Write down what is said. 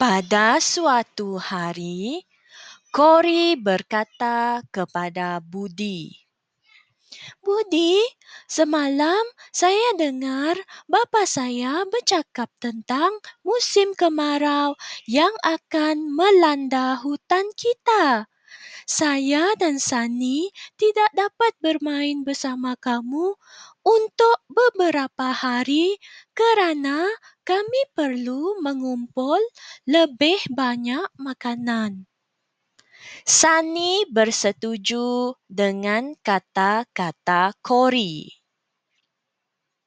Pada suatu hari, Kori berkata kepada Budi, "Budi, semalam saya dengar bapa saya bercakap tentang musim kemarau yang akan melanda hutan kita. Saya dan Sani tidak dapat bermain bersama kamu untuk beberapa hari kerana kami perlu mengumpul lebih banyak makanan." Sani bersetuju dengan kata-kata Kori.